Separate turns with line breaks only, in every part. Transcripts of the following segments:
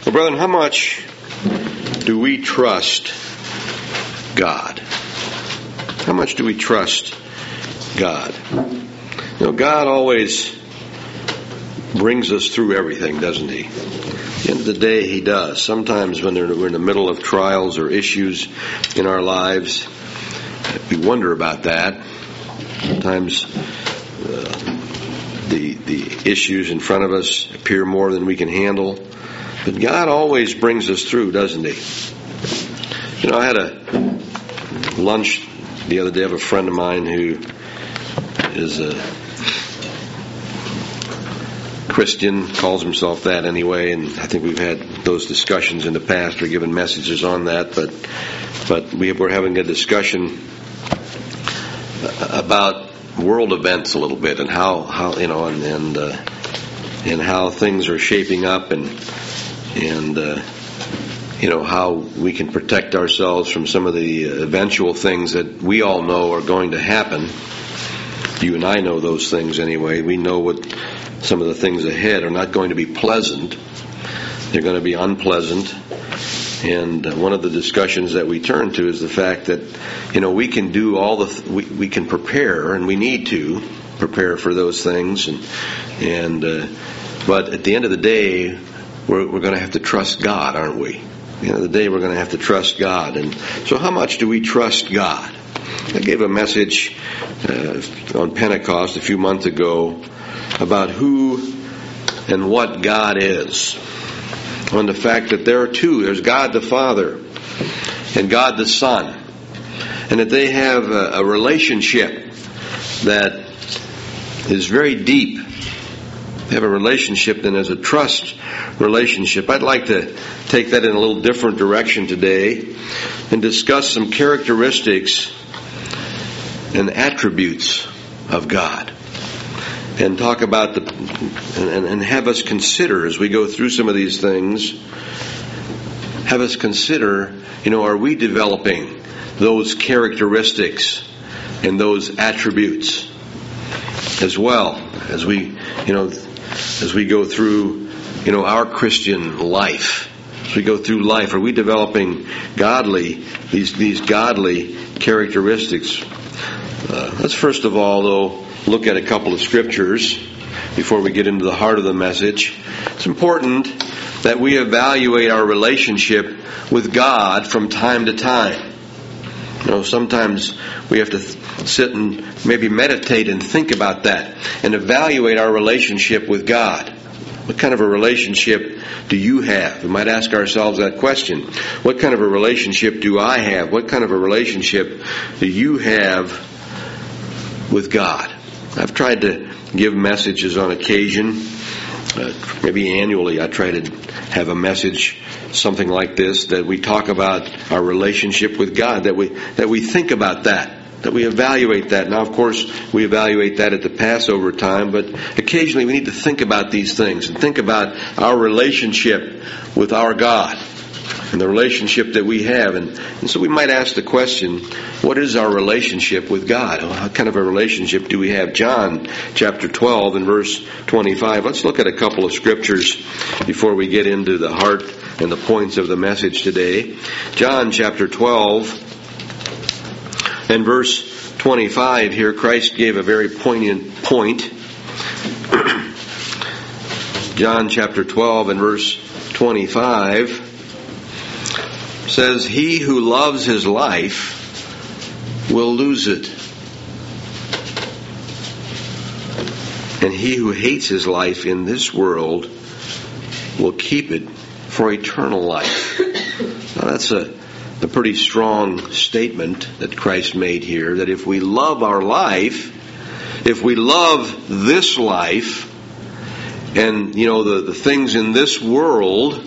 Well, brethren, how much do we trust God? How much do we trust God? You know, God always brings us through everything, doesn't He? At the end of the day, He does. Sometimes when we're in the middle of trials or issues in our lives, we wonder about that. Sometimes the issues in front of us appear more than we can handle. But God always brings us through, doesn't He? You know, I had a lunch the other day of a friend of mine who is a Christian, calls himself that anyway, and I think we've had those discussions in the past or given messages on that, but we're having a discussion about world events a little bit and how you know and how things are shaping up and you know, how we can protect ourselves from some of the eventual things that we all know are going to happen. You and I know those things anyway. We know what some of the things ahead are not going to be pleasant. They're going to be unpleasant. And one of the discussions that we turn to is the fact that, you know, we can do all we can prepare, and we need to prepare for those things. But at the end of the day, we're going to have to trust God, aren't we? At the end of the day, we're going to have to trust God. And so how much do we trust God? I gave a message on Pentecost a few months ago about who and what God is. On the fact that there are two. There's God the Father and God the Son. And that they have a relationship that is very deep. They have a relationship that is a trust relationship. I'd like to take that in a little different direction today and discuss some characteristics and attributes of God. And talk about and have us consider as we go through some of these things, have us consider, you know, are we developing those characteristics and those attributes as well as we, you know, as we go through, you know, our Christian life. As we go through life, are we developing these godly characteristics? Let's first of all, though, look at a couple of scriptures before we get into the heart of the message. It's important that we evaluate our relationship with God from time to time. You know, sometimes we have to sit and maybe meditate and think about that and evaluate our relationship with God. What kind of a relationship do you have? We might ask ourselves that question. What kind of a relationship do I have? What kind of a relationship do you have with God? I've tried to give messages on occasion. Maybe annually I try to have a message, something like this, that we talk about our relationship with God, that we think about that we evaluate that. Now, of course, we evaluate that at the Passover time, but occasionally we need to think about these things and think about our relationship with our God and the relationship that we have. And so we might ask the question, what is our relationship with God? What kind of a relationship do we have? John chapter 12 and verse 25. Let's look at a couple of scriptures before we get into the heart and the points of the message today. John chapter 12 and verse 25 here, Christ gave a very poignant point. John chapter 12 and verse 25 says, "He who loves his life will lose it. And he who hates his life in this world will keep it for eternal life." Now that's a pretty strong statement that Christ made here, that if we love our life, if we love this life, and, you know, the things in this world,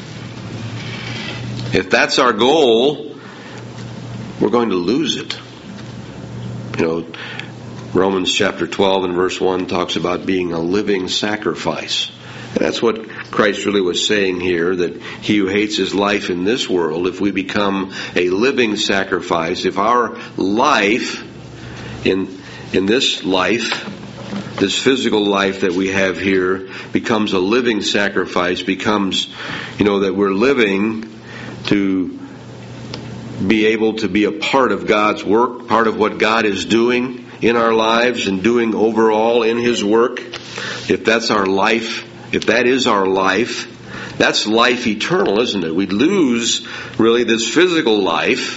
if that's our goal, we're going to lose it. You know, Romans chapter 12 and verse 1 talks about being a living sacrifice. And that's what Christ really was saying here, that he who hates his life in this world, if we become a living sacrifice, if our life in this life this physical life that we have here becomes a living sacrifice, becomes, that we're living to be able to be a part of God's work, part of what God is doing in our lives and doing overall in His work. If that's our life, if that is our life, that's life eternal, isn't it? We lose really this physical life,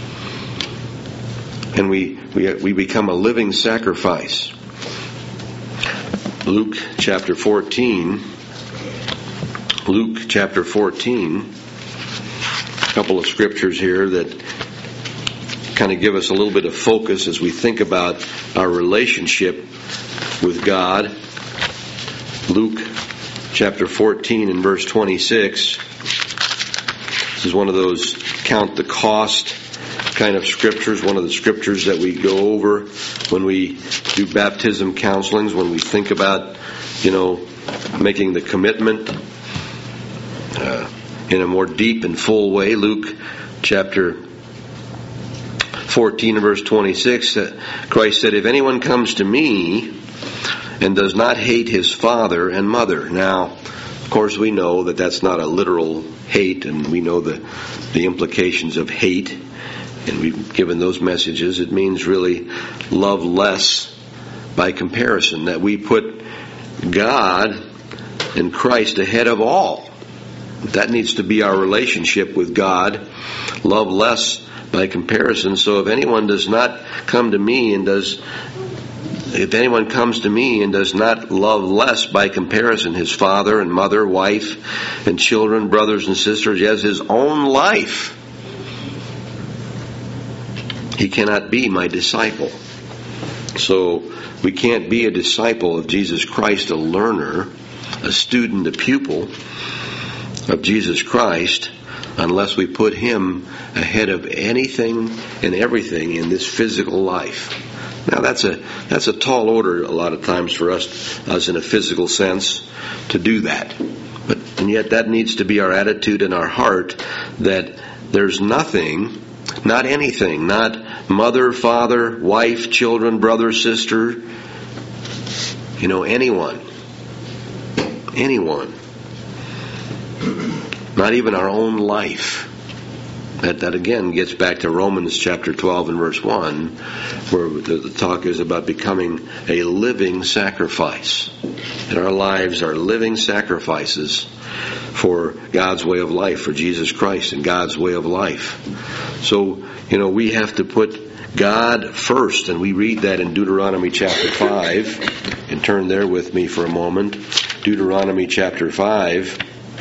and we become a living sacrifice. Luke chapter 14. Luke chapter 14. A couple of scriptures here that kind of give us a little bit of focus as we think about our relationship with God. Luke chapter 14 and verse 26. This is one of those count the cost kind of scriptures, one of the scriptures that we go over when we do baptism counselings, when we think about, making the commitment in a more deep and full way. Luke chapter 14 and verse 26, Christ said, "If anyone comes to me and does not hate his father and mother." Now, of course, we know that that's not a literal hate, and we know the implications of hate, and we've given those messages. It means really love less by comparison, that we put God and Christ ahead of all. That needs to be our relationship with God. Love less by comparison. So if anyone comes to me and does not love less by comparison his father and mother, wife and children, brothers and sisters, as his own life, he cannot be my disciple. So we can't be a disciple of Jesus Christ, a learner, a student, a pupil of Jesus Christ, unless we put Him ahead of anything and everything in this physical life. Now that's a tall order a lot of times for us in a physical sense to do that. And yet that needs to be our attitude and our heart, that there's nothing, not anything, not mother, father, wife, children, brother, sister, anyone, not even our own life. That again gets back to Romans chapter 12 and verse 1, where the talk is about becoming a living sacrifice. And our lives are living sacrifices for God's way of life, for Jesus Christ and God's way of life. So, we have to put God first, and we read that in Deuteronomy chapter 5. And turn there with me for a moment. Deuteronomy chapter 5.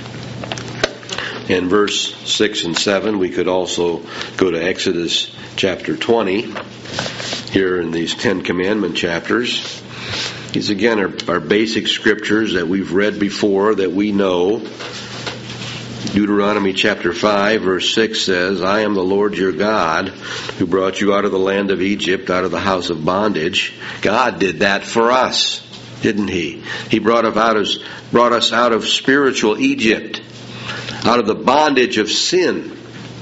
And verse 6 and 7, we could also go to Exodus chapter 20, here in these 10 Commandment chapters. These again are basic scriptures that we've read before, that we know. Deuteronomy chapter 5, verse 6 says, "I am the Lord your God, who brought you out of the land of Egypt, out of the house of bondage." God did that for us, didn't He? He brought us out of spiritual Egypt, out of the bondage of sin,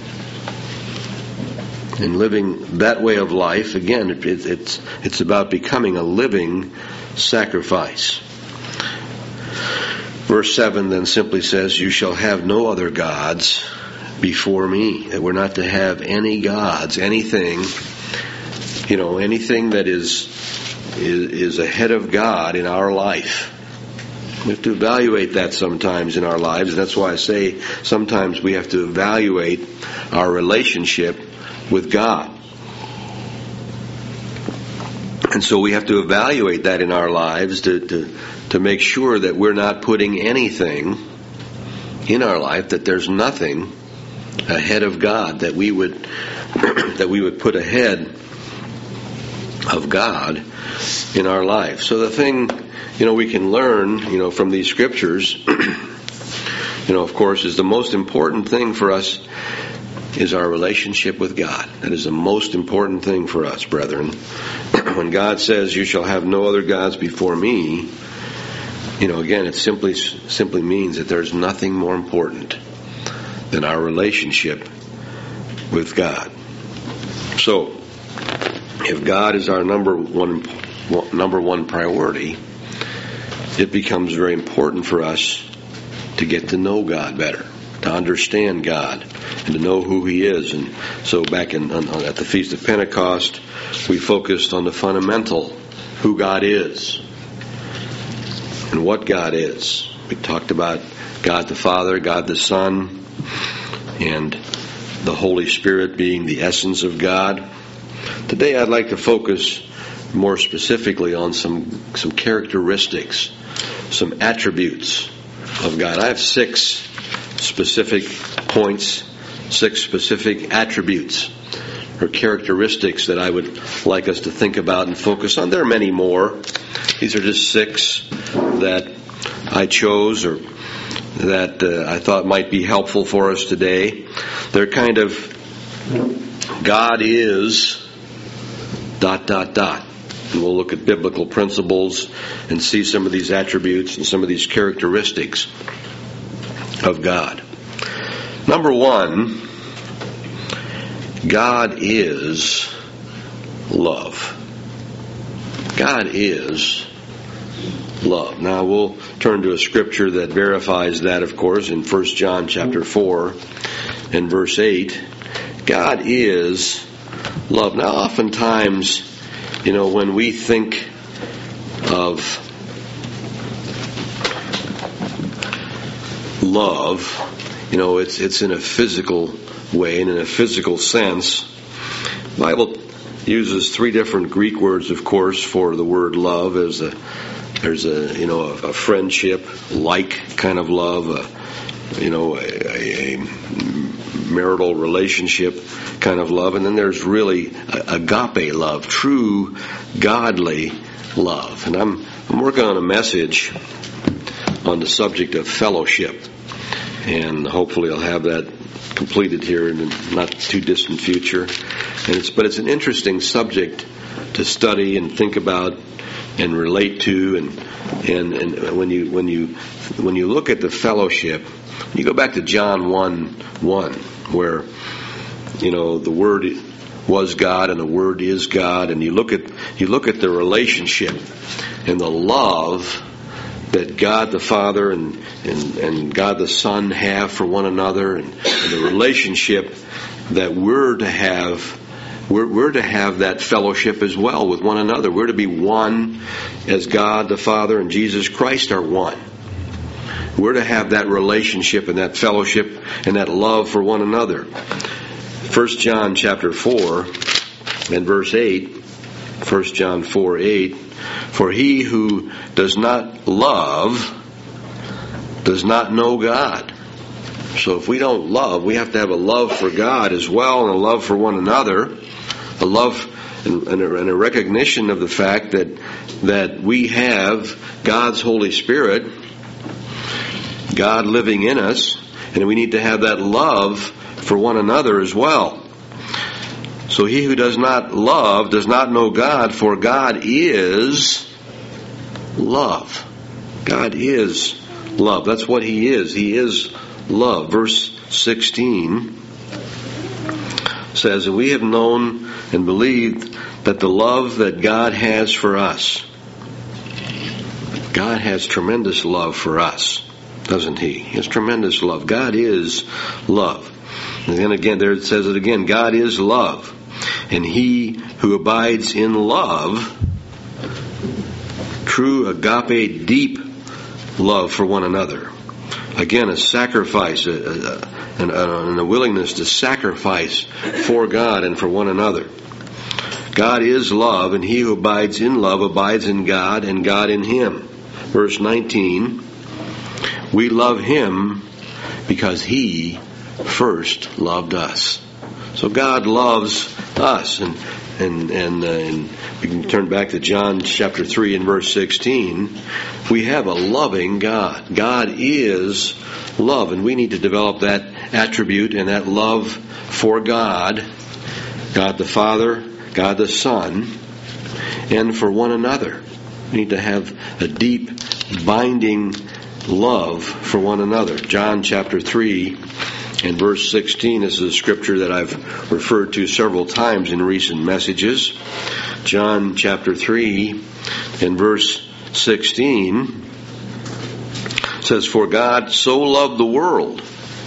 and living that way of life. Again, it's about becoming a living sacrifice. Verse 7 then simply says, "You shall have no other gods before me." That we're not to have any gods, anything that is ahead of God in our life. We have to evaluate that sometimes in our lives. And that's why I say sometimes we have to evaluate our relationship with God. And so we have to evaluate that in our lives to make sure that we're not putting anything in our life, that there's nothing ahead of God that we would put ahead of God in our life. So the thing we can learn from these scriptures of course is the most important thing for us is our relationship with God. That is the most important thing for us, brethren. When God says, "You shall have no other gods before me," again, it simply means that there's nothing more important than our relationship with God. So, if God is our number one priority, it becomes very important for us to get to know God better, to understand God, and to know who He is. And so back at the Feast of Pentecost, we focused on the fundamental, who God is and what God is. We talked about God the Father, God the Son, and the Holy Spirit being the essence of God. Today I'd like to focus more specifically on some characteristics, some attributes of God. I have 6 specific points, 6 specific attributes or characteristics that I would like us to think about and focus on. There are many more. These are just 6 that I chose or that I thought might be helpful for us today. They're kind of God is ... And we'll look at biblical principles and see some of these attributes and some of these characteristics of God. Number 1, God is love. God is love. Now we'll turn to a scripture that verifies that, of course, in 1 John chapter 4 and verse 8. God is love. Now oftentimes, when we think of love, it's in a physical way and in a physical sense. The Bible uses 3 different Greek words, of course, for the word love. There's a friendship, like kind of love, a marital relationship kind of love, and then there's really agape love, true godly love. And I'm working on a message on the subject of fellowship, and hopefully I'll have that completed here in the not too distant future. But it's an interesting subject to study and think about and relate to, and when you look at the fellowship, you go back to John 1:1, where the Word was God and the Word is God, and you look at the relationship and the love that God the Father and God the Son have for one another, and the relationship that we're to have. We're to have that fellowship as well with one another. We're to be one as God the Father and Jesus Christ are one. We're to have that relationship and that fellowship and that love for one another. 1 John chapter 4 and verse 8, 1 John 4:8, for he who does not love does not know God. So if we don't love, we have to have a love for God as well and a love for one another. A love and a recognition of the fact that we have God's Holy Spirit, God living in us, and we need to have that love for one another as well. So he who does not love does not know God, for God is love. God is love. That's what He is. He is love. Verse 16 says, and we have known and believed that the love that God has for us. God has tremendous love for us, doesn't He? He has tremendous love. God is love. And then again, there it says it again, God is love. And he who abides in love, true agape, deep love for one another. Again, a sacrifice, and a willingness to sacrifice for God and for one another. God is love, and he who abides in love abides in God, and God in him. Verse 19, we love Him because He first loved us. So God loves us, and we can turn back to John chapter 3 and verse 16. We have a loving God. God is love, and we need to develop that attribute and that love for God, God the Father, God the Son, and for one another. We need to have a deep, binding love for one another. John chapter 3 and verse 16 is a scripture that I've referred to several times in recent messages. John chapter 3 and verse 16 says, "For God so loved the world."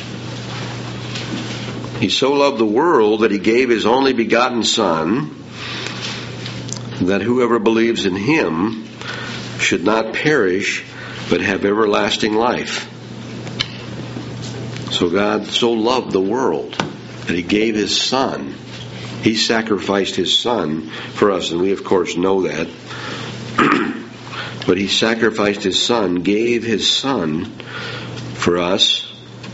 He so loved the world that He gave His only begotten Son, that whoever believes in Him should not perish, but have everlasting life. So God so loved the world that He gave His Son. He sacrificed His Son for us, and we of course know that. But He sacrificed His Son, gave His Son for us,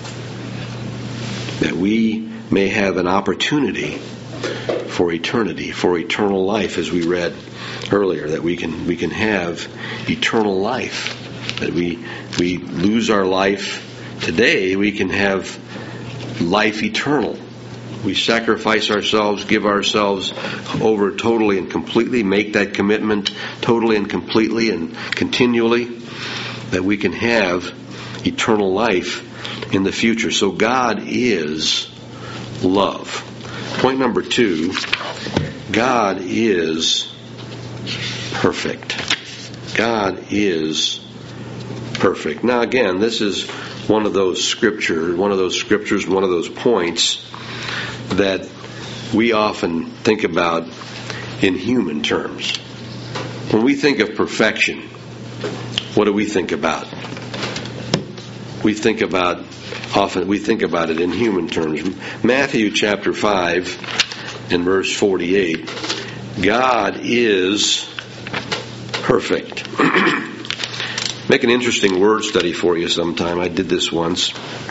that we may have an opportunity for eternity, for eternal life, as we read earlier, that we can have eternal life. That we lose our life today, we can have life eternal. We sacrifice ourselves, give ourselves over totally and completely, make that commitment totally and completely and continually, that we can have eternal life in the future. So God is love. Point number 2, God is perfect. God is perfect. Now again, this is one of those scriptures, one of those points that we often think about in human terms. When we think of perfection, what do we think about? We think about it in human terms. Matthew chapter 5 and verse 48, God is perfect. Make an interesting word study for you sometime. I did this once.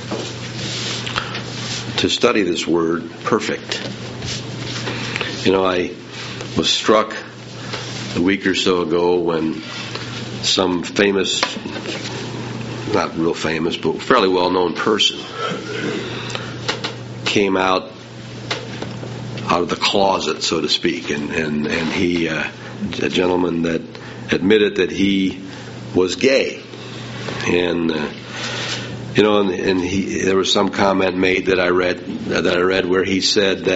To study this word, perfect. I was struck a week or so ago when some famous, not real famous, but fairly well-known person came out of the closet, so to speak, and he, a gentleman that admitted that he was gay, and there was some comment made that I read where he said,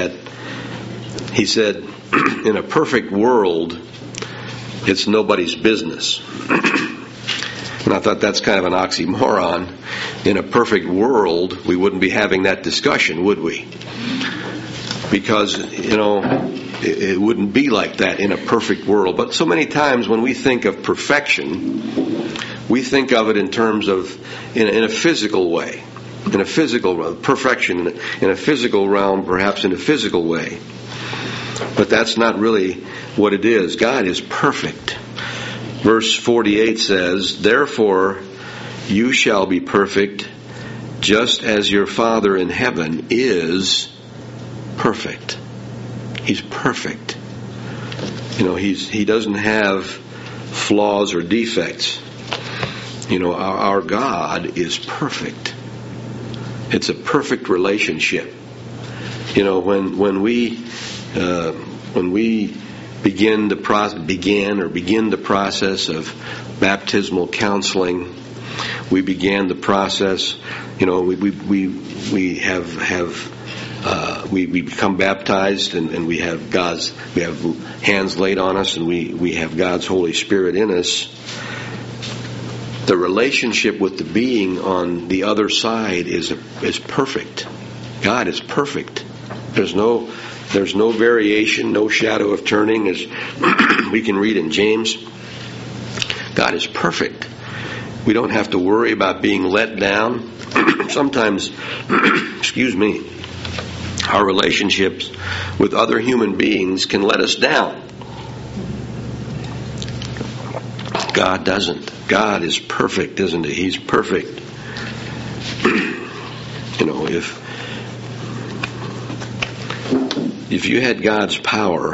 in a perfect world, it's nobody's business. And I thought that's kind of an oxymoron. In a perfect world, we wouldn't be having that discussion, would we? Because, it wouldn't be like that in a perfect world. But so many times when we think of perfection, we think of it in terms of, in a physical way. In a physical perfection, in a physical realm, perhaps in a physical way. But that's not really what it is. God is perfect. Verse 48 says, "Therefore you shall be perfect, just as your Father in heaven is perfect." He's perfect. He doesn't have flaws or defects. Our God is perfect. It's a perfect relationship. When we begin the process of baptismal counseling, we began the process. We become baptized, and we have hands laid on us, and we have God's Holy Spirit in us. The relationship with the being on the other side is perfect. God is perfect. There's no variation, no shadow of turning, as we can read in James. God is perfect. We don't have to worry about being let down. Sometimes, our relationships with other human beings can let us down. God doesn't. God is perfect, isn't He? He's perfect. If you had God's power,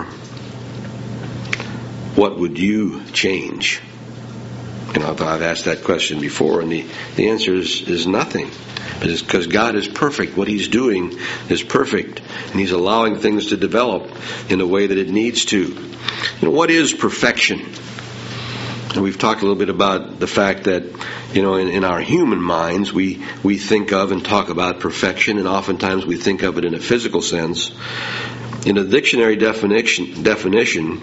what would you change? I've asked that question before, and the answer is nothing. But it's because God is perfect. What He's doing is perfect, and He's allowing things to develop in a way that it needs to. What is perfection? And we've talked a little bit about the fact that, in our human minds, we think of and talk about perfection, and oftentimes we think of it in a physical sense. In a dictionary definition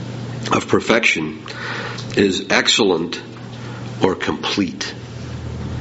of perfection is excellent or complete.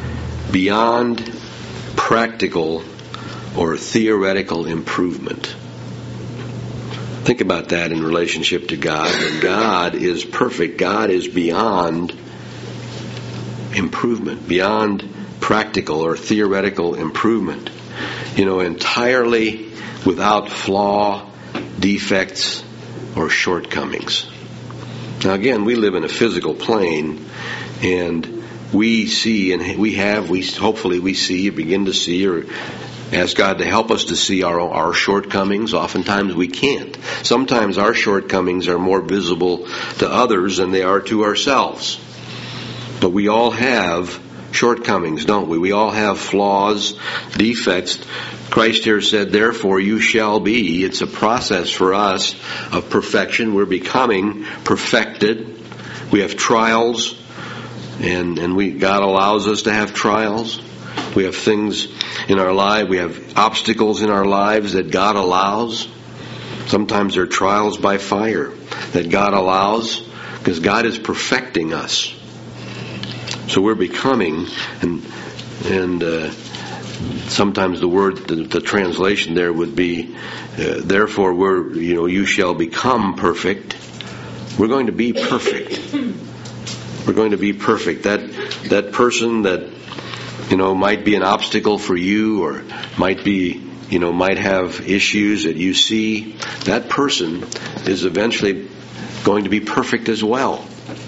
beyond practical or theoretical improvement. Think about that in relationship to God. When God is perfect, God is beyond improvement, beyond practical or theoretical improvement. Entirely without flaw, defects, or shortcomings. Now again, we live in a physical plane, and we see, and hopefully we see, begin to see, or ask God to help us to see our shortcomings. Oftentimes we can't. Sometimes our shortcomings are more visible to others than they are to ourselves. But we all have shortcomings, don't we? We all have flaws, defects. Christ here said, therefore you shall be. It's a process for us of perfection. We're becoming perfected. We have trials, and God allows us to have trials. We have things in our life, we have obstacles in our lives that God allows. Sometimes they're trials by fire that God allows, because God is perfecting us. So we're becoming, and sometimes the word, the translation there would be, therefore you shall become perfect. We're going to be perfect. We're going to be perfect. That person that might be an obstacle for you, or might have issues that you see, that person is eventually going to be perfect as well.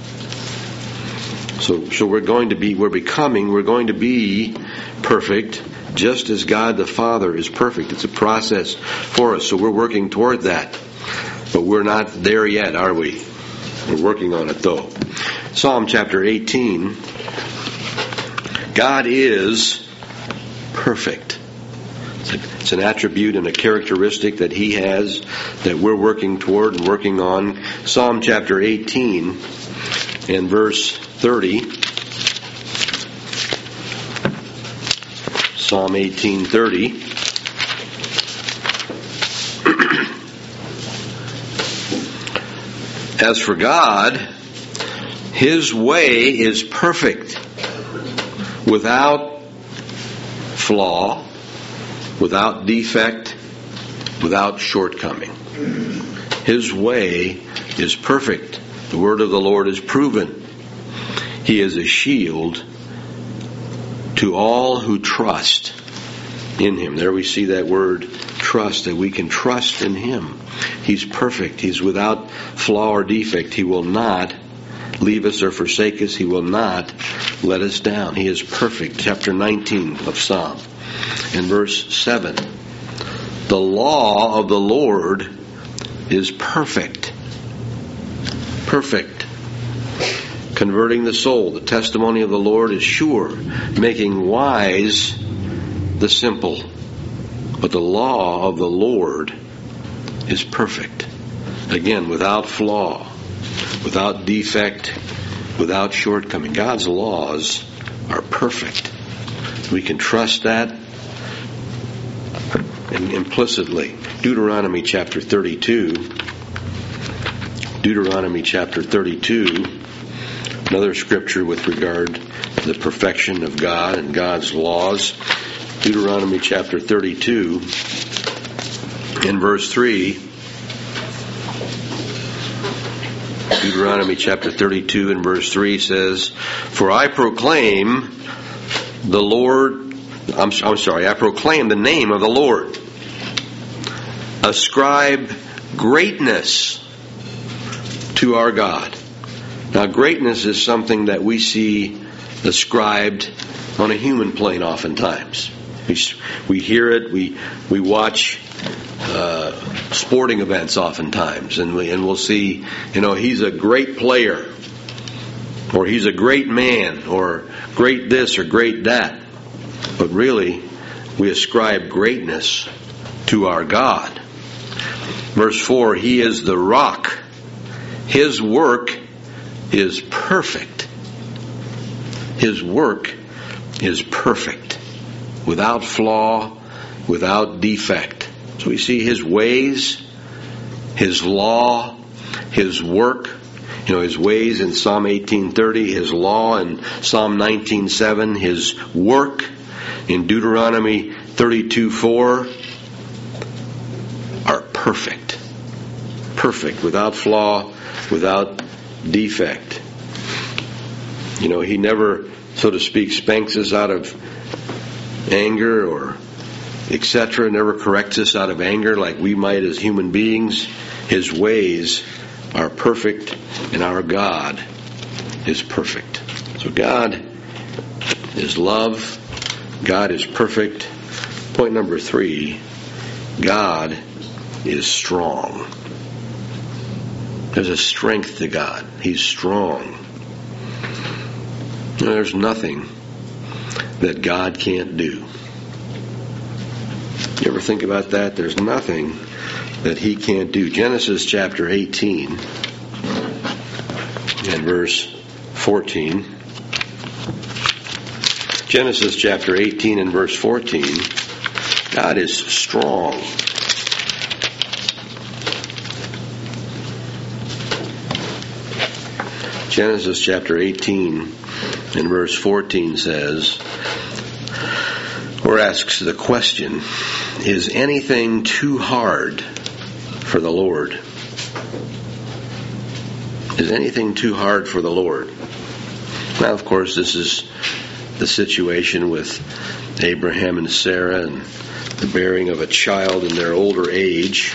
So we're going to be perfect, just as God the Father is perfect. It's a process for us, so we're working toward that. But we're not there yet, are we? We're working on it, though. Psalm chapter 18. God is perfect. It's an attribute and a characteristic that He has that we're working toward and working on. Psalm chapter 18 and verse 30. Psalm 18:30. As for God, His way is perfect, without flaw, without defect, without shortcoming. His way is perfect. The word of the Lord is proven. He is a shield to all who trust in Him. There we see that word trust, that we can trust in Him. He's perfect. He's without flaw or defect. He will not leave us or forsake us. He will not let us down. He is perfect. Chapter 19 of Psalm and verse 7. The law of the Lord is perfect. Perfect. Converting the soul. The testimony of the Lord is sure, making wise the simple. But the law of the Lord is perfect. Again, without flaw, without defect, without shortcoming. God's laws are perfect. We can trust that implicitly. Deuteronomy chapter 32. Deuteronomy chapter 32. Another scripture with regard to the perfection of God and God's laws. Deuteronomy chapter 32 in verse 3. Deuteronomy chapter 32 and verse 3 says, For I proclaim the Lord, I proclaim the name of the Lord. Ascribe greatness to our God. Now, greatness is something that we see ascribed on a human plane oftentimes. We hear it, we watch sporting events oftentimes, and we'll see, he's a great player, or he's a great man, or great this or great that. But really, we ascribe greatness to our God. Verse 4, He is the rock. His work is perfect. His work is perfect, without flaw, without defect. So we see His ways, His law, His work His ways in Psalm 18:30, His law in Psalm 19:7, His work in Deuteronomy 32:4 are perfect. Perfect, without flaw, without defect. He never, so to speak, spanks us out of anger or etc., never corrects us out of anger like we might as human beings. His ways are perfect, and our God is perfect. So God is love. God is perfect. Point number 3, God is strong. There's a strength to God. He's strong. There's nothing that God can't do. You ever think about that? There's nothing that He can't do. Genesis chapter 18 and verse 14. Genesis chapter 18 and verse 14. God is strong. Genesis chapter 18 and verse 14 says, or asks the question, is anything too hard for the Lord? Is anything too hard for the Lord? Now, of course, this is the situation with Abraham and Sarah and the bearing of a child in their older age.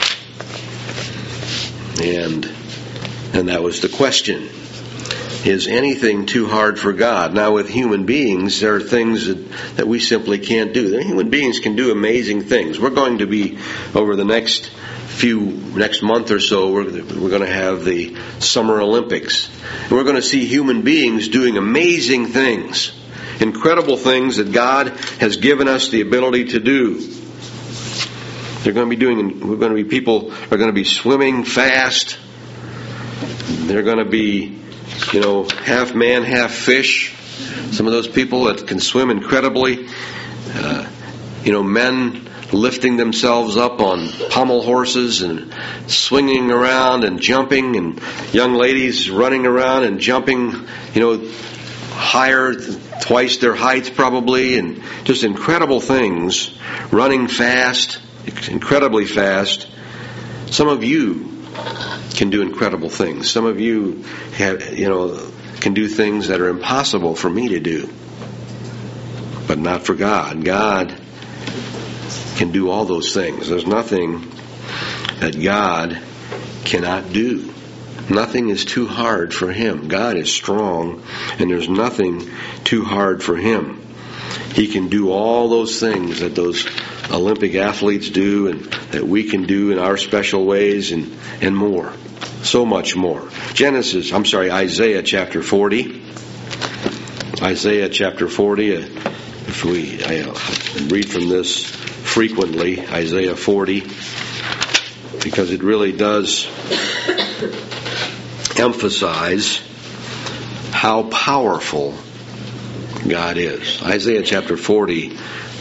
And that was the question. Is anything too hard for God? Now, with human beings, there are things that we simply can't do. Human beings can do amazing things. We're going to be, over the next month or so, we're going to have the Summer Olympics. And we're going to see human beings doing amazing things, incredible things that God has given us the ability to do. People are going to be swimming fast. They're going to be half man, half fish. Some of those people that can swim incredibly. Men lifting themselves up on pommel horses and swinging around and jumping, and young ladies running around and jumping, higher, twice their heights probably, and just incredible things, running fast, incredibly fast. Some of you can do incredible things. Some of you can do things that are impossible for me to do. But not for God. God can do all those things. There's nothing that God cannot do. Nothing is too hard for Him. God is strong, and there's nothing too hard for Him. He can do all those things that those Olympic athletes do and that we can do in our special ways and more. So much more. Isaiah chapter 40. Isaiah chapter 40. I read from this frequently, Isaiah 40, because it really does emphasize how powerful God is. Isaiah chapter 40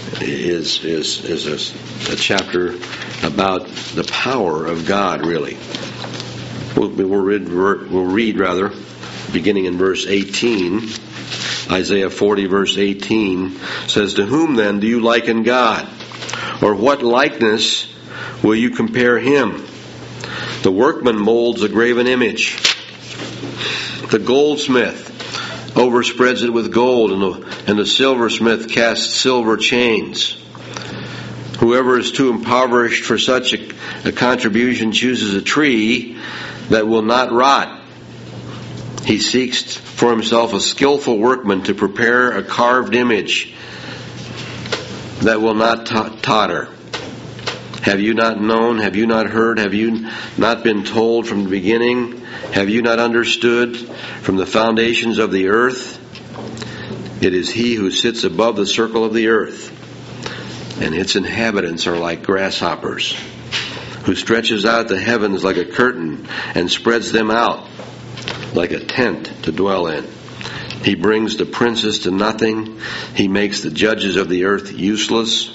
is a chapter about the power of God, really. We'll read beginning in verse 18. Isaiah 40 verse 18 says, "To whom then do you liken God? Or what likeness will you compare Him? The workman molds a graven image. The goldsmith overspreads it with gold, and the silversmith casts silver chains. Whoever is too impoverished for such a contribution chooses a tree that will not rot. He seeks for himself a skillful workman to prepare a carved image that will not totter. Have you not known? Have you not heard? Have you not been told from the beginning? Have you not understood from the foundations of the earth? It is He who sits above the circle of the earth, and its inhabitants are like grasshoppers, who stretches out the heavens like a curtain and spreads them out like a tent to dwell in. He brings the princes to nothing. He makes the judges of the earth useless.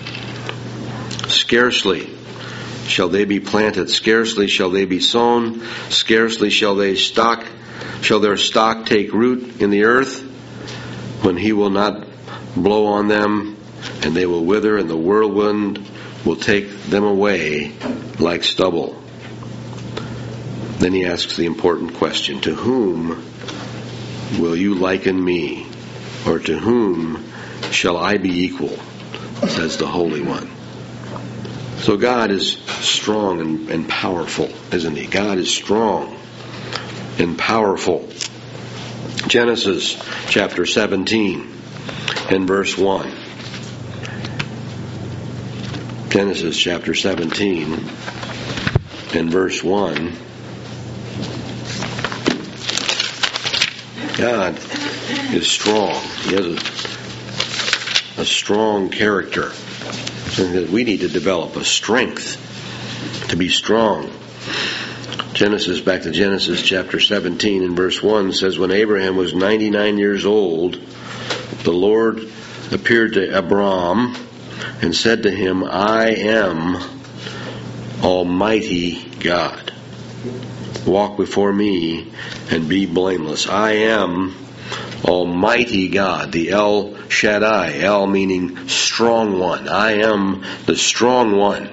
Scarcely shall they be planted, scarcely shall they be sown, scarcely shall they stalk Shall their stock take root in the earth, when he will not blow on them, and they will wither, and the whirlwind will take them away like stubble? Then he asks the important question, to whom will you liken me? Or to whom shall I be equal? Says the Holy One. So God is strong and powerful, isn't he? God is strong and powerful. Genesis chapter 17 and verse 1. Genesis chapter 17 and verse 1. God is strong. He has a strong character. And we need to develop a strength to be strong. Back to Genesis chapter 17 and verse 1 says, when Abraham was 99 years old, the Lord appeared to Abram and said to him, I am Almighty God. Walk before me and be blameless. I am Almighty God, the El Shaddai, El meaning strong one. I am the strong one.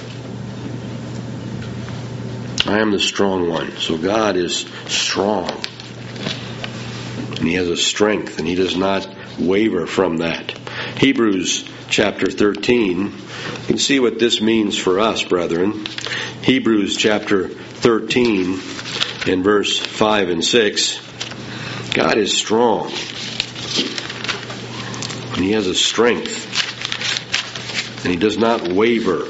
I am the strong one. So God is strong. And he has a strength, and he does not waver from that. Hebrews chapter 13. You can see what this means for us, brethren. Hebrews chapter 13 and verse 5 and 6. God is strong. And he has a strength. And he does not waver.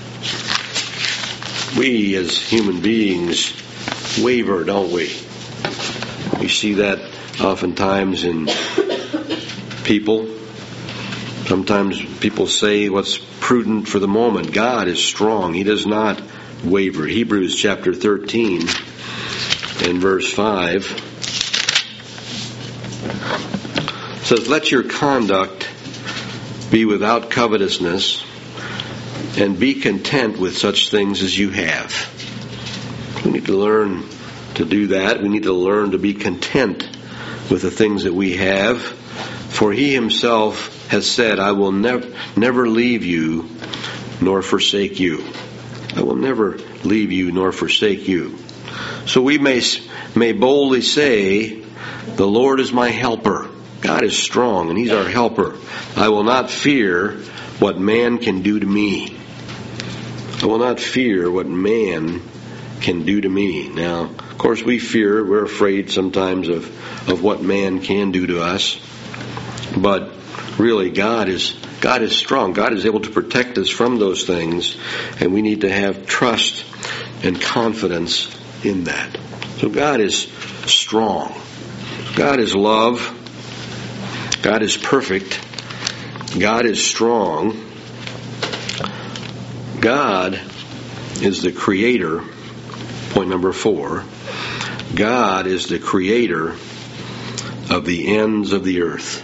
We as human beings waver, don't we? We see that oftentimes in people. Sometimes people say what's prudent for the moment. God is strong. He does not waver. Hebrews chapter 13 and verse 5 says, let your conduct be without covetousness, and be content with such things as you have. We need to learn to do that. We need to learn to be content with the things that we have. For he himself has said, I will never leave you nor forsake you. I will never leave you nor forsake you. So we may boldly say, the Lord is my helper. God is strong, and he's our helper. I will not fear what man can do to me. I will not fear what man can do to me. Now, of course, we're afraid sometimes of what man can do to us. But really, God is strong. God is able to protect us from those things, and we need to have trust and confidence in that. So God is strong. God is love. God is perfect. God is strong. God is the creator. Point number 4. God is the creator of the ends of the earth.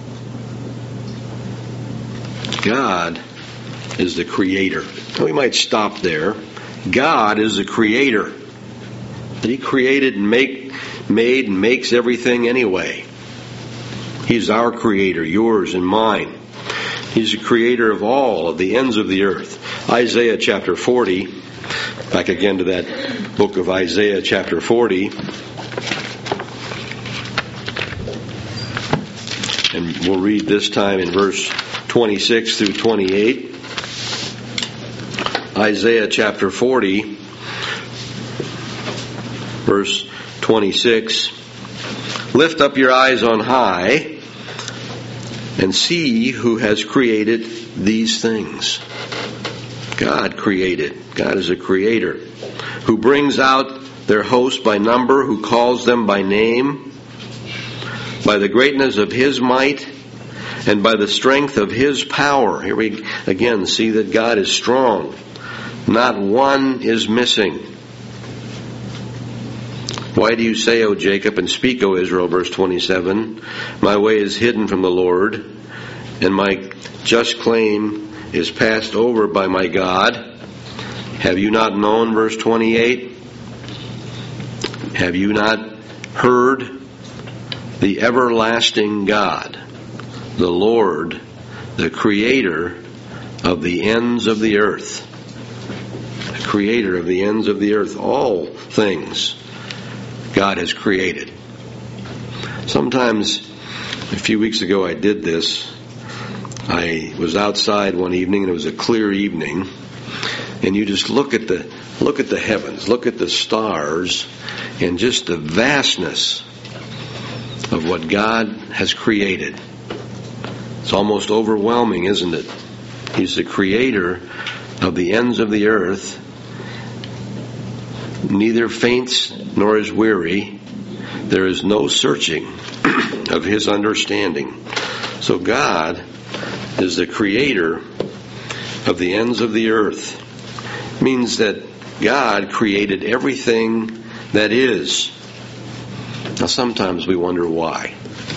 God is the creator. We might stop there. God is the creator. He created and made and makes everything anyway. He's our creator, yours and mine. He's the creator of all of the ends of the earth. Isaiah chapter 40. Back again to that book of Isaiah chapter 40. And we'll read this time in verse 26 through 28. Isaiah chapter 40, verse 26. Lift up your eyes on high and see who has created these things. God created. God is a creator who brings out their host by number, who calls them by name, by the greatness of his might and by the strength of his power. Here we again see that God is strong. Not one is missing. Why do you say, O Jacob, and speak, O Israel, verse 27, my way is hidden from the Lord, and my just claim is passed over by my God? Have you not known, verse 28? Have you not heard the everlasting God, the Lord, the Creator of the ends of the earth. The Creator of the ends of the earth. All things God has created. Sometimes, a few weeks ago I did this. I was outside one evening and it was a clear evening, and you just look at the heavens, look at the stars, and just the vastness of what God has created. It's almost overwhelming, isn't it? He's the Creator of the ends of the earth. Neither faints nor is weary. There is no searching of His understanding. So God is the Creator of the ends of the earth. It means that God created everything that is. Now sometimes we wonder why.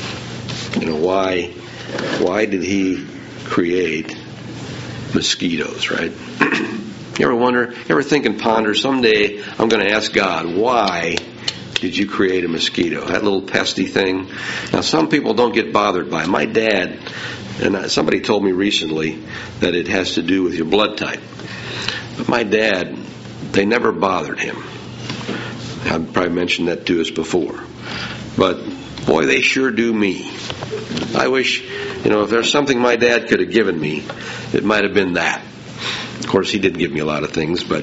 Why did He create mosquitoes, right? You ever think and ponder, someday I'm going to ask God, why did you create a mosquito? That little pesky thing. Now some people don't get bothered by it. My dad, and somebody told me recently that it has to do with your blood type. But my dad, they never bothered him. I've probably mentioned that to us before. But boy, they sure do me. I wish, if there's something my dad could have given me, it might have been that. Of course, he did give me a lot of things, but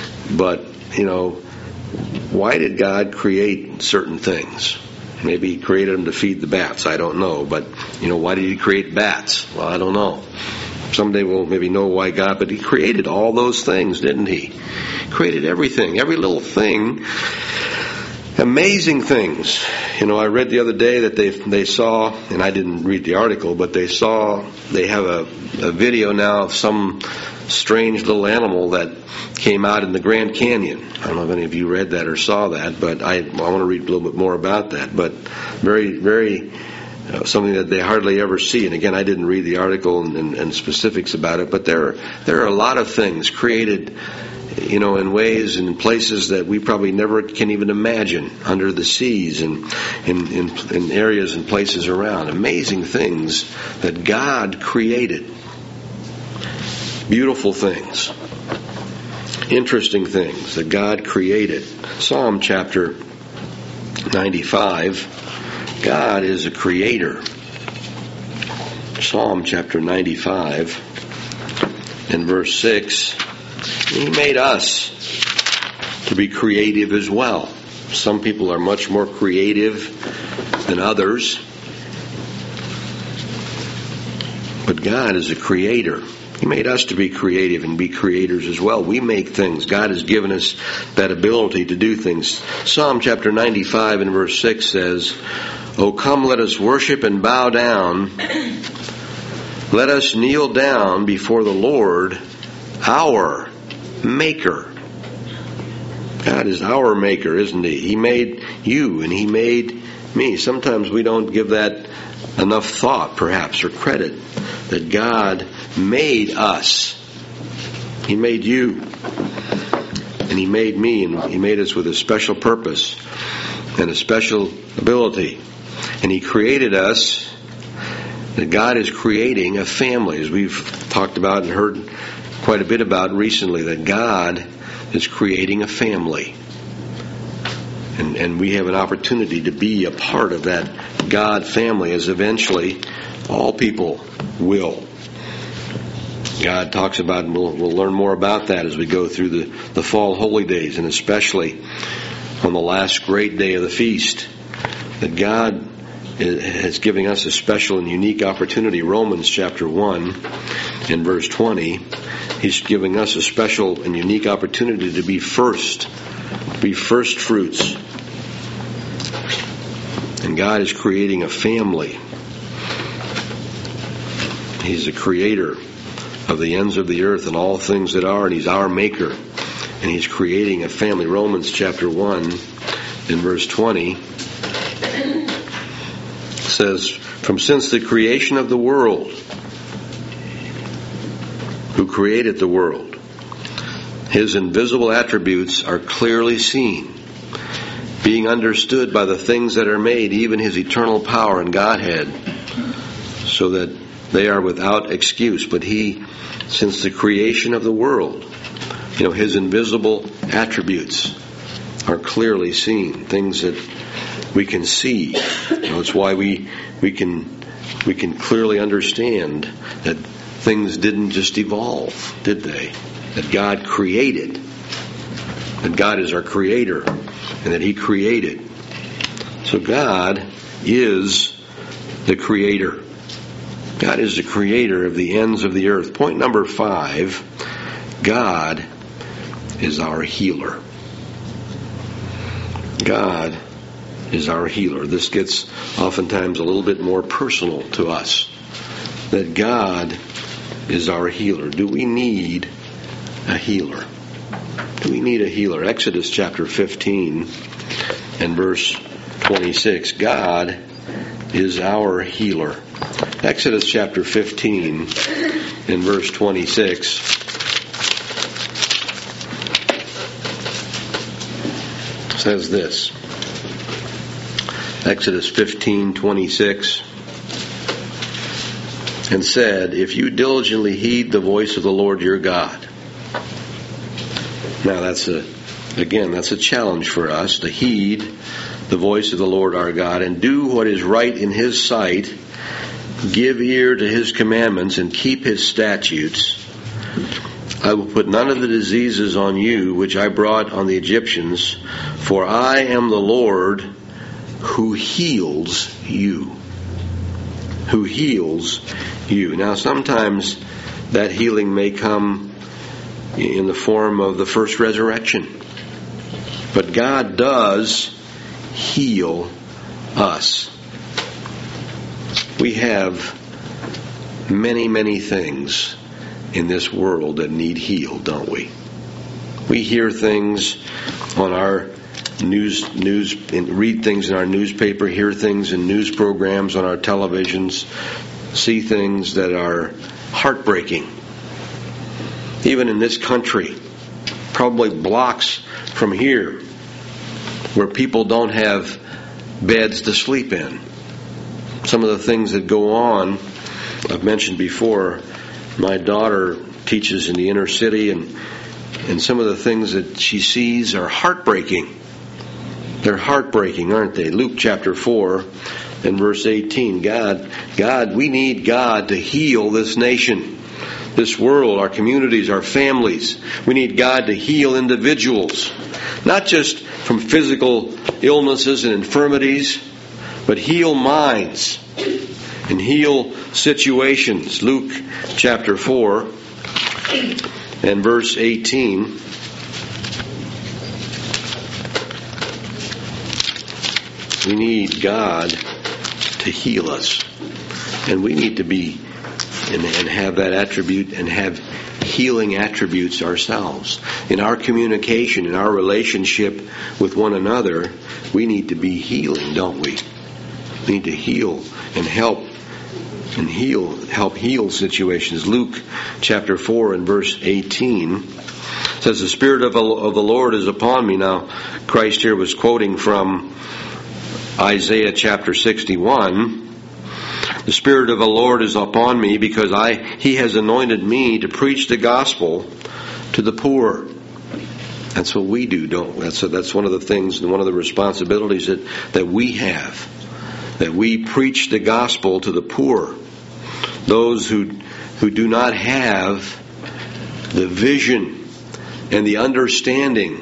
why did God create certain things? Maybe He created them to feed the bats. I don't know. But, why did He create bats? Well, I don't know. Someday we'll maybe know why God, but He created all those things, didn't He? Created everything, every little thing. Amazing things. I read the other day that they saw, and I didn't read the article, but they have a video now of some strange little animal that came out in the Grand Canyon. I don't know if any of you read that or saw that, but I want to read a little bit more about that. But very, very something that they hardly ever see. And again, I didn't read the article and specifics about it, but there are a lot of things created, in ways and places that we probably never can even imagine, under the seas and in areas and places around. Amazing things that God created. Beautiful things. Interesting things that God created. Psalm chapter 95. God is a creator. Psalm chapter 95 and verse 6. He made us to be creative as well. Some people are much more creative than others. But God is a creator. He made us to be creative and be creators as well. We make things. God has given us that ability to do things. Psalm chapter 95 and verse 6 says, "O come, let us worship and bow down. Let us kneel down before the Lord, our Maker." God is our Maker, isn't He? He made you and He made me. Sometimes we don't give that enough thought, perhaps, or credit, that God made us. He made you. And He made me, and He made us with a special purpose and a special ability. And He created us, that God is creating a family, as we've talked about and heard quite a bit about recently, that God is creating a family. And we have an opportunity to be a part of that God family, as eventually all people will. God talks about, and we'll learn more about that as we go through the fall holy days, and especially on the last great day of the feast, that God is giving us a special and unique opportunity. Romans chapter 1 and verse 20, He's giving us a special and unique opportunity to be first fruits. And God is creating a family. He's the creator of the ends of the earth and all things that are, and He's our Maker. And He's creating a family. Romans chapter 1 and verse 20 says, "From since the creation of the world," who created the world, "His invisible attributes are clearly seen, being understood by the things that are made, even his eternal power and Godhead, so that they are without excuse. But he, since the creation of the world, his invisible attributes are clearly seen, things that we can see. It's why we can clearly understand that things didn't just evolve, did they? That God created, that God is our creator, and that he created. So God is the creator. God is the creator of the ends of the earth. Point number 5, God is our healer. God is our healer. This gets oftentimes a little bit more personal to us. That God is our healer. Do we need a healer? Do we need a healer? Exodus chapter 15 and verse 26. God is our healer. Exodus chapter 15 and verse 26 says this. Exodus 15:26, and said, if you diligently heed the voice of the Lord your God. Now that's a challenge for us, to heed the voice of the Lord our God and do what is right in his sight, give ear to his commandments and keep his statutes. I will put none of the diseases on you which I brought on the Egyptians, for I am the Lord who heals you. Who heals you. Now sometimes that healing may come in the form of the first resurrection. But God does heal us. We have many, many things in this world that need healed, don't we? We hear things on our read things in our newspaper, hear things in news programs on our televisions, see things that are heartbreaking. Even in this country, probably blocks from here, where people don't have beds to sleep in. Some of the things that go on, I've mentioned before, my daughter teaches in the inner city, and some of the things that she sees are heartbreaking. They're heartbreaking, aren't they? Luke chapter 4 and verse 18. God, we need God to heal this nation, this world, our communities, our families. We need God to heal individuals, not just from physical illnesses and infirmities, but heal minds and heal situations. Luke chapter 4 and verse 18. We need God to heal us. And we need to be and have that attribute and have healing attributes ourselves. In our communication, in our relationship with one another, we need to be healing, don't we? We need to heal and help heal situations. Luke chapter 4 and verse 18 says, the Spirit of the Lord is upon me. Now, Christ here was quoting from Isaiah chapter 61. The Spirit of the Lord is upon me because He has anointed me to preach the gospel to the poor. That's what we do, don't we? That's one of the things and one of the responsibilities that we have. That we preach the gospel to the poor. Those who do not have the vision and the understanding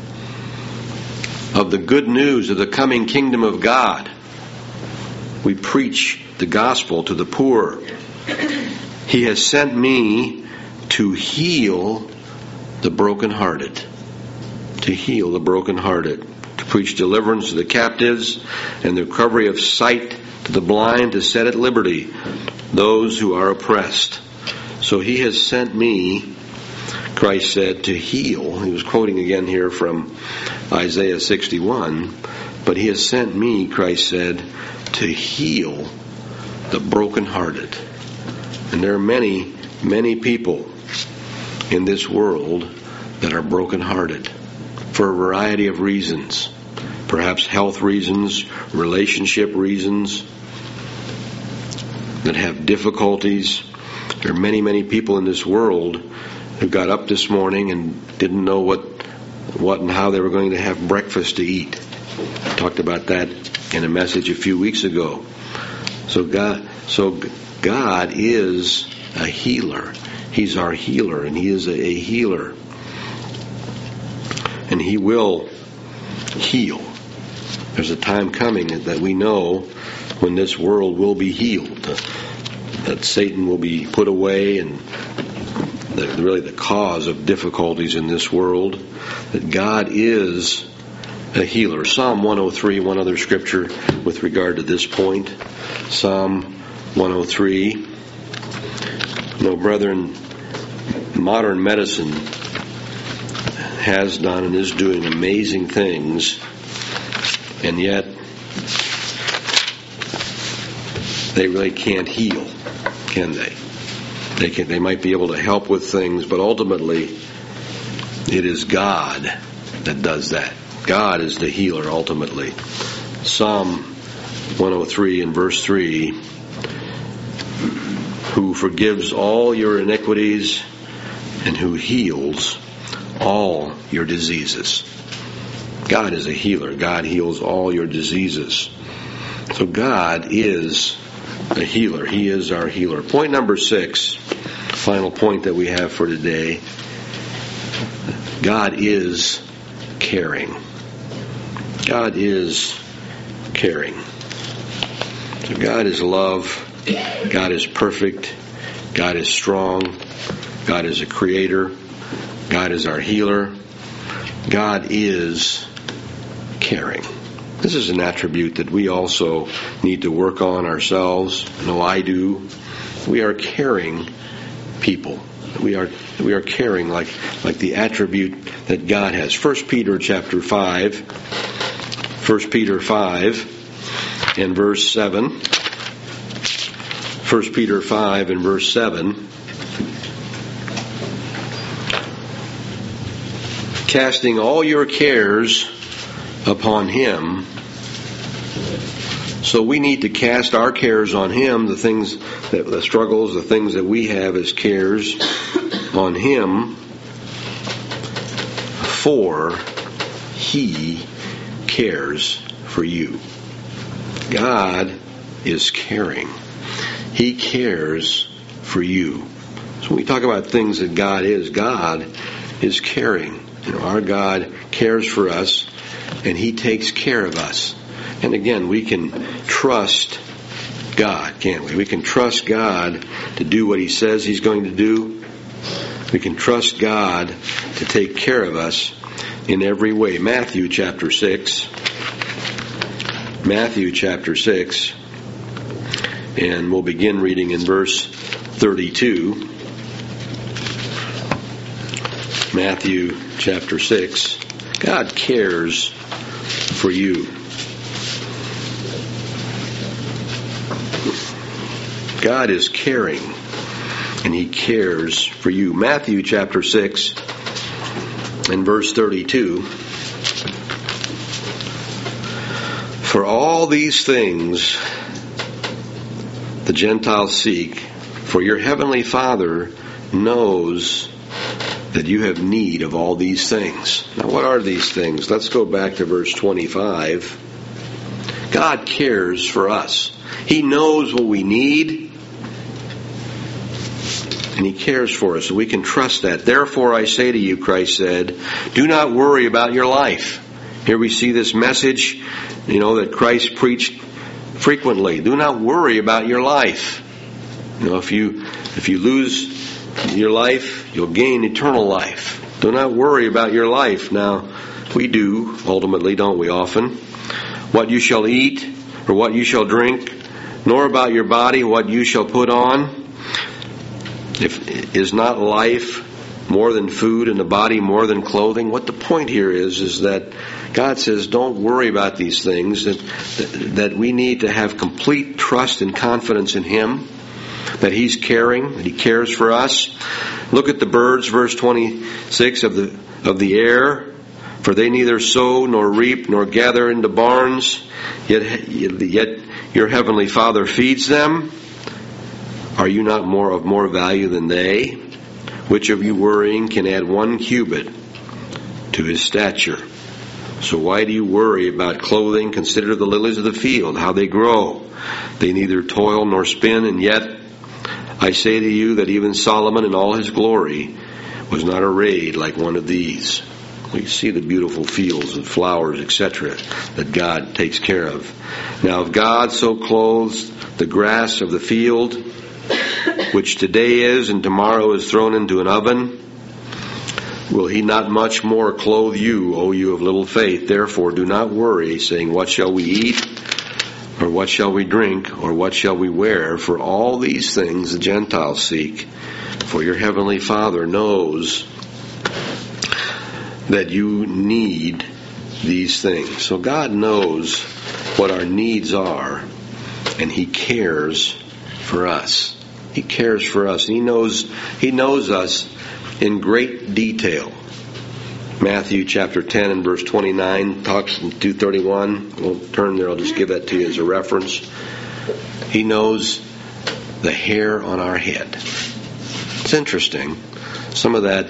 of the good news of the coming kingdom of God. We preach the gospel to the poor. He has sent me to heal the brokenhearted. To heal the brokenhearted. To preach deliverance to the captives and the recovery of sight to the blind, to set at liberty those who are oppressed. So He has sent me, Christ said, to heal. He was quoting again here from Isaiah 61. But He has sent me, Christ said, to heal the brokenhearted. And there are many, many people in this world that are brokenhearted for a variety of reasons. perhaps health reasons, relationship reasons, that have difficulties. There are many, many people in this world who got up this morning and didn't know what and how they were going to have breakfast to eat. I talked about that in a message a few weeks ago. So God is a healer. He's our healer, and He is a healer. And He will heal. There's a time coming that we know when this world will be healed, that Satan will be put away, and really the cause of difficulties in this world, that God is a healer. Psalm 103, one other scripture with regard to this point. Psalm 103. Brethren, modern medicine has done and is doing amazing things, and yet they really can't heal, can they? They might be able to help with things, but ultimately it is God that does that. God is the healer ultimately. Psalm 103 and verse 3, who forgives all your iniquities and who heals all your diseases. God is a healer. God heals all your diseases. So God is a healer. He is our healer. Point number 6, final point that we have for today. God is caring. God is caring. So God is love. God is perfect. God is strong. God is a creator. God is our healer. God is caring. This is an attribute that we also need to work on ourselves. I know I do. We are caring people. We are caring like the attribute that God has. 1 Peter chapter 5. 1 Peter 5 and verse 7. 1 Peter 5 and verse 7. Casting all your cares upon Him. So we need to cast our cares on Him, the struggles, the things that we have as cares on Him, for He cares for you. God is caring. He cares for you. So when we talk about things that God is caring. Our God cares for us, and He takes care of us. And again, we can trust God, can't we? We can trust God to do what He says He's going to do. We can trust God to take care of us in every way. Matthew chapter 6. Matthew chapter 6. And we'll begin reading in verse 32. Matthew chapter 6. God cares for you. God is caring, and He cares for you. Matthew chapter 6 and verse 32. For all these things the Gentiles seek, for your heavenly Father knows that you have need of all these things. Now, what are these things? Let's go back to verse 25. God cares for us. He knows what we need, and He cares for us, so we can trust that. Therefore I say to you, Christ said, do not worry about your life. Here we see this message, that Christ preached frequently. Do not worry about your life. If you lose your life, you'll gain eternal life. Do not worry about your life. Now, we do, ultimately, don't we often? What you shall eat, or what you shall drink, nor about your body what you shall put on. Is not life more than food, and the body more than clothing? What the point here is that God says, don't worry about these things, that we need to have complete trust and confidence in Him, that He's caring, that He cares for us. Look at the birds, verse 26 of the air. For they neither sow nor reap nor gather into barns, yet your heavenly Father feeds them. Are you not of more value than they? Which of you worrying can add 1 cubit to his stature? So why do you worry about clothing? Consider the lilies of the field, how they grow. They neither toil nor spin, and yet I say to you that even Solomon in all his glory was not arrayed like one of these. We see the beautiful fields and flowers, etc., that God takes care of. Now if God so clothes the grass of the field, which today is and tomorrow is thrown into an oven, will he not much more clothe you, O you of little faith? Therefore do not worry, saying, what shall we eat? Or what shall we drink? Or what shall we wear? For all these things the Gentiles seek. For your heavenly Father knows that you need these things. So God knows what our needs are, and he cares for us. He cares for us. He knows us in great detail. Matthew chapter 10 and verse 29 talks in 2:31. I won't turn there. I'll just give that to you as a reference. He knows the hair on our head. It's interesting. Some of that,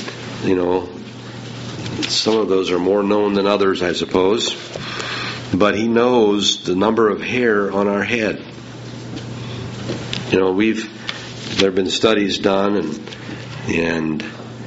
some of those are more known than others, I suppose. But he knows the number of hair on our head. There have been studies done, and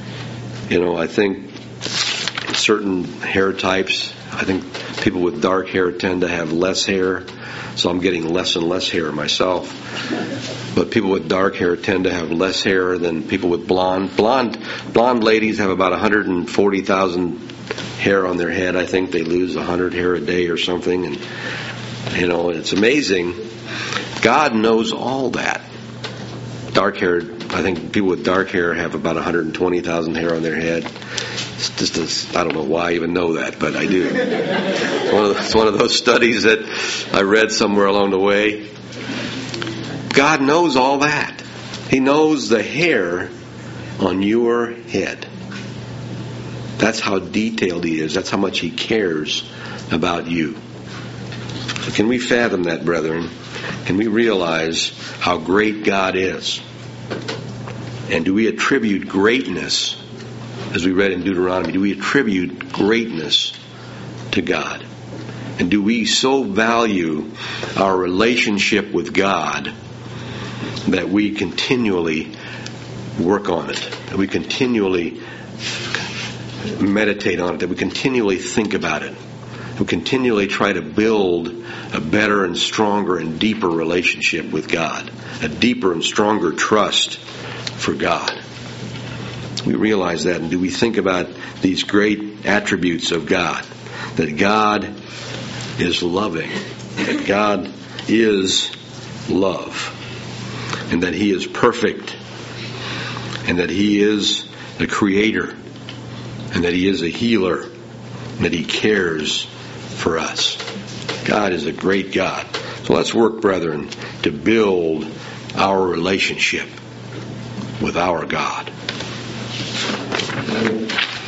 I think certain hair types, I think people with dark hair tend to have less hair, so I'm getting less and less hair myself. But people with dark hair tend to have less hair than people with blonde. Blonde ladies have about 140,000 hair on their head. I think they lose 100 hair a day or something, and it's amazing. God knows all that. Dark hair, I think people with dark hair have about 120,000 hair on their head. I don't know why I even know that, but I do. It's one of those studies that I read somewhere along the way. God knows all that. He knows the hair on your head. That's how detailed he is. That's how much he cares about you. So can we fathom that, brethren? Can we realize how great God is? And do we attribute greatness, as we read in Deuteronomy, do we attribute greatness to God? And do we so value our relationship with God that we continually work on it, that we continually meditate on it, that we continually think about it, that we continually try to build a better and stronger and deeper relationship with God, a deeper and stronger trust for God? We realize that, and do we think about these great attributes of God? That God is loving, that God is love, and that he is perfect, and that he is the creator, and that he is a healer, and that he cares for us. God is a great God. So let's work, brethren, to build our relationship with our God.